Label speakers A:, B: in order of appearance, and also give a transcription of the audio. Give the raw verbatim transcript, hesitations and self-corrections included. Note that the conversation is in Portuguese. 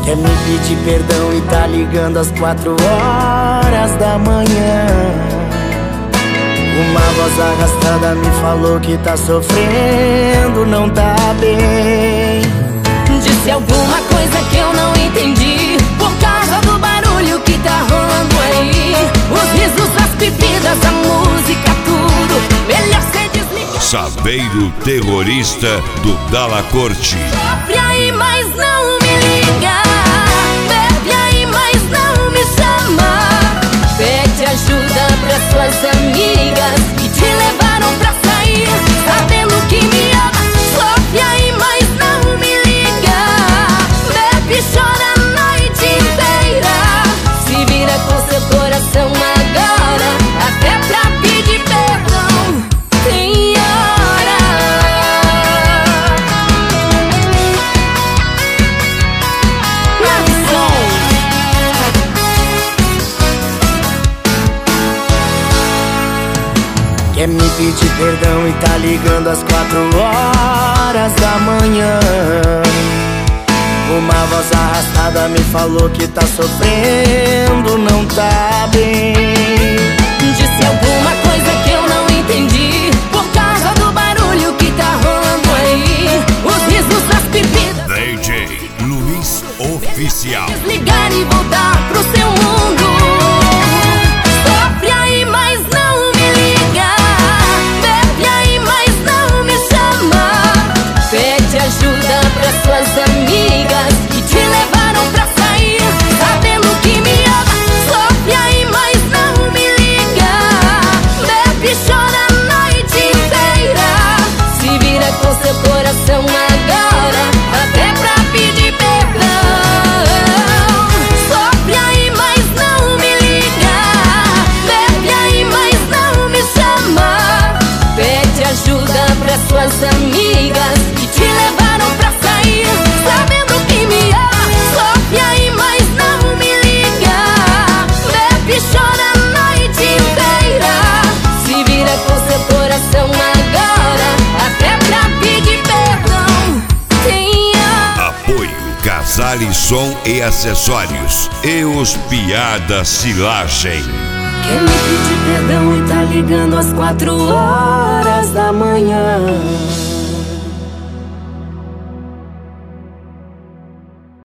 A: Quer me pedir perdão e tá ligando às quatro horas da manhã. Uma voz arrastada me falou que tá sofrendo, não tá bem.
B: Disse alguma coisa que eu não entendi, por causa do barulho que tá rolando aí. Os risos, as bebidas, a música, tudo. Melhor cê desligar.
C: Saveiro terrorista do Dalla Corte.
B: Sofre aí, mas não me liga. Bebe aí, mas não me chama. Pede ajuda pras suas amigas que te levaram pra sair, sabendo que me ama. Sofre aí, mas não me liga. Bebe, chora a noite inteira. Se vira com seu coração agora, até pra pedir perdão tem hora. Nação.
A: Quer me pedir perdão e tá ligando às quatro horas da manhã. Uma voz arrastada me falou que tá sofrendo, não tá bem.
B: Disse alguma coisa que eu não entendi, por causa do barulho que tá rolando aí. Os risos, as bebidas.
C: D J Luiz Oficial.
B: Desligar e voltar pro seu mundo. Sofre aí, mas não me liga. Bebe aí, mas não me chama. Pede ajuda pras suas amigas que te levaram pra sair, sabendo que me ama. Sofre aí, mas não me liga. Bebe, chora a noite inteira. Se vira com seu coração agora, até pra pedir perdão. Sofre aí, mas não me liga. Bebe aí, mas não me chama. Pede ajuda pras suas amigas que te levaram pra sair, sabendo que me ama. Sofre aí, mas não me liga. Bebe, chora a noite inteira. Se vira com seu coração agora, até pra pedir perdão tem hora.
C: Apoio Casale Som e Acessórios e os Piada Silagem.
A: Quer me pedir perdão e tá ligando às quatro horas da manhã.